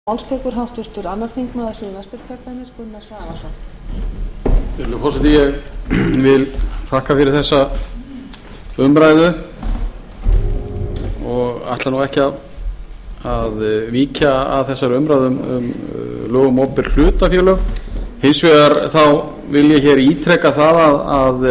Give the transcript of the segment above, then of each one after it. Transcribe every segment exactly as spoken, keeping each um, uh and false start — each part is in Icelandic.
Málstekur háttvirtur annar þingmaður Suðvesturkjördæmis Gunnar Svavarsson. Virðulegur forseti, ég vil þakka fyrir þessa umræðu og ætla nú ekki að, að víkja að þessar umræðum um lög um opinber hlutafélög. Hins vegar þá vil ég hér ítreka það að, að,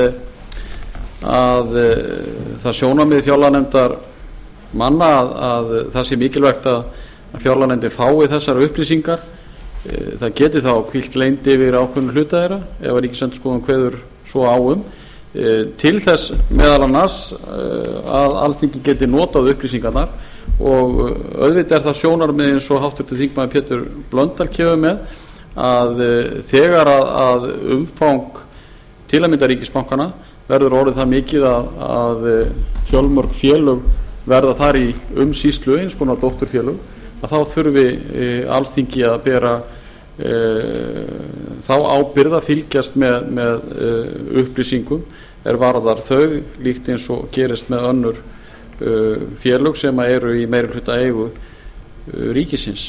að það sjónarmið fjárlaganefndar manna að, að það sé mikilvægt að að fjárlaganefndin fái þessar upplýsingar. Það geti þá hvílt leynd yfir ákveðnu hluta þeirra ef að Ríkisendurskoðun kveður svo á um, til þess meðal annars að Alþingi geti notað upplýsingarnar. Og auðvitað er það sjónarmið eins og háttvirtur þingmaður Pétur Blöndal kemur með, að þegar að, að umfang til að mynda ríkisbankana verður orðið það mikið að, að fjölmörg félög verða þar í umsýslu, eins konar dótturfélög, að þá þurfi e, Alþingi að bera e, þá ábyrgð að fylgjast með, með e, upplýsingum er varðar þau, líkt eins og gerist með önnur e, félög sem eru í meirihluta eigu e, ríkisins.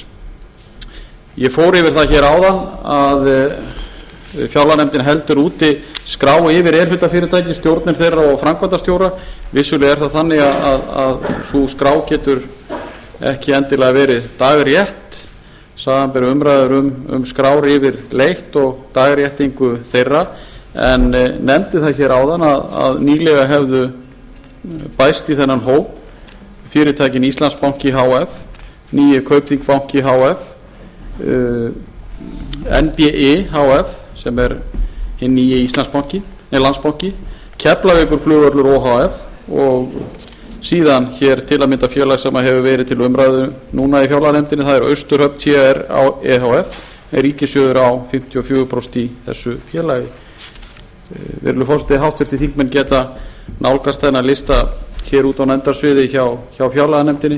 Ég fór yfir það hér áðan að e, fjárlaganefndin heldur úti skrá yfir e-hlutafyrirtæki, stjórnir þeirra og framkvæmdastjóra. Vissulega er það þannig að, að, að sú skrá getur ekki endilega verið dagrétt, samanber umræður um, um skrár yfir leitt og dagréttingu þeirra, en e, nefndi það hér áðan að, að nýlega hefðu bæst í þennan hóp fyrirtækin Íslandsbanki H F, Nýi Kaupþing banki H F, uh, N B I H F sem er hinn nýi Íslandsbanki, nei Landsbanki, Keflavíkurflugvöllur O H F og síðan hér til að mynda félag sem hefur verið til umræðu núna í fjárlaganefndinni, það er Austurhöfn T R E H F, er ríkissjóður á fimmtíu og fjögur prósent í þessu félagi. Virðulegur forseti, háttvirtir þingmenn geta nálgast þennan lista hér út á nefndarsviði hjá, hjá fjárlaganefndinni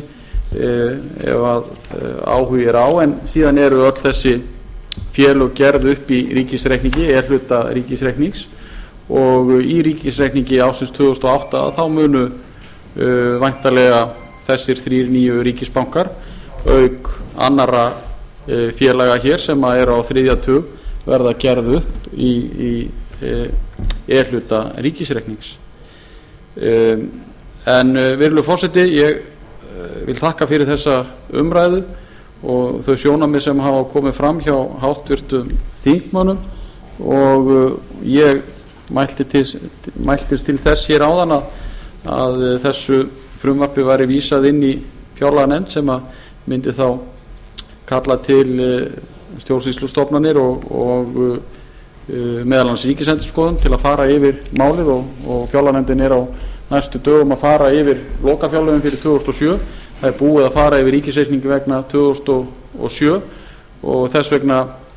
ef að áhugi er á, en síðan eru öll þessi félög gerð upp í ríkisreikningi, er hluta ríkisreiknings, og í ríkisreikningi ásins tvö þúsund og átta þá munu Uh, væntanlega þessir þrír nýju ríkisbankar auk annarra uh, félaga hér sem að eru á þriðja tug verða gerð upp í, í uh, e-hluta ríkisreiknings. um, en uh, virðulegur forseti, ég uh, vil þakka fyrir þessa umræðu og þau sjónarmið sem hafa komið fram hjá háttvirtum þingmönnum, og uh, ég mælti til, mæltist til þess hér áðan að að þessu frumvarpi væri vísað inn í fjárlaganefnd sem að myndi þá kalla til stjórnsýslustofnanir og, og uh, meðal annars Ríkisendurskoðun til að fara yfir málið, og, og fjárlaganefndin er á næstu dögum að fara yfir lokafjárlögin fyrir tvö þúsund og sjö. Það er búið að fara yfir ríkisreikningi vegna tvö þúsund og sjö og þess vegna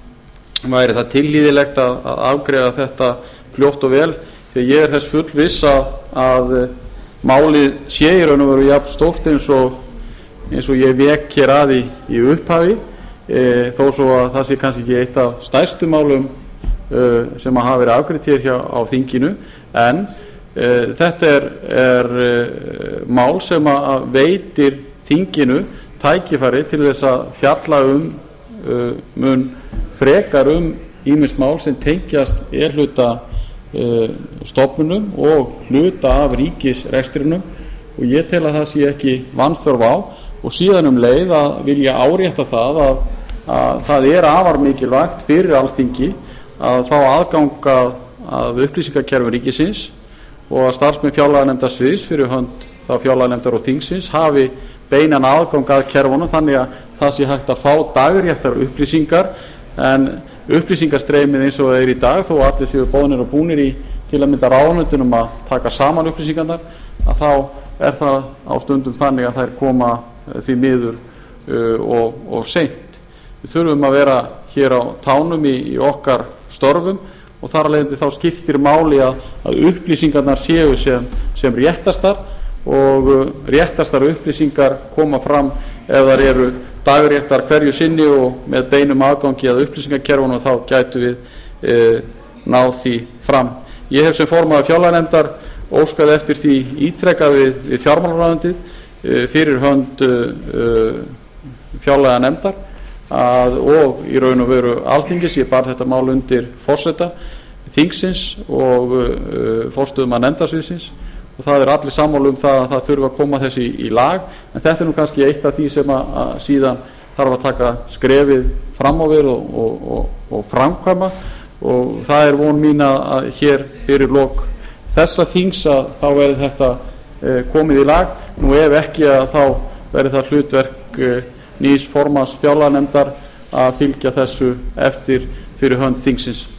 væri það tilhlýðilegt að, að afgreiða þetta fljótt og vel, því ég er þess fullviss að, að málið sé í raun og veru jafn stórt eins og, eins og ég vek hér að í, í upphafi, e, þó svo að það sé kannski ekki eitt af stærstu málum e, sem að hafa verið afgreitt hér hjá, á þinginu, en e, þetta er, er e, mál sem að veitir þinginu tækifæri til þess að fjalla um e, mun frekar um ýmis mál sem tengjast e-hluta stofnunum og hluta af ríkisrekstrinum, og ég tel að það sé ekki vanþörf á, og síðan um leið að vilja árétta það að, að það er afar mikilvægt fyrir Alþingi að fá aðgang að upplýsingakerfum ríkisins, og að starfsmenn fjárlaganefndarsviðs fyrir hönd þá fjárlaganefndar og þingsins hafi beinan aðgang að kerfunum, þannig að það sé hægt að fá dagréttar upplýsingar. En upplýsingarstreymið eins og það er í dag, þó allir séu boðnir og búnir í til að mynda ráðuneytunum að taka saman upplýsingarnar, að þá er það á stundum þannig að þær koma því miður uh, og, og seint. Við þurfum að vera hér á tánum í, í okkar störfum, og þar að leiðandi þá skiptir máli að, að upplýsingarnar séu sem, sem réttastar, og uh, réttastar upplýsingar koma fram ef þar eru dagréttar hverju sinni og með beinum aðgangi að upplýsingakerfunum, þá gætu við e, náð því fram. Ég hef sem formaður fjárlaganefndar óskað eftir því ítrekað við, við fjármálaráðuneytið e, fyrir hönd e, fjárlaganefndar að, og í raun og veru Alþingis. Ég bar þetta mál undir forseta þingsins og uh, forstöðumann nefndasviðsins og það er allir sammála um það að það þurfi að koma þessi í, í lag, en þetta er nú kannski eitt af því sem að, að síðan þarf að taka skrefið fram á við og, og, og, og framkvæma, og það er von mín að hér fyrir lok þessa þings að þá verði þetta uh, komið í lag. Nú ef ekki að þá verði það hlutverk uh, nýs formanns fjárlaganefndar að fylgja þessu eftir fyrir hönd þingsins.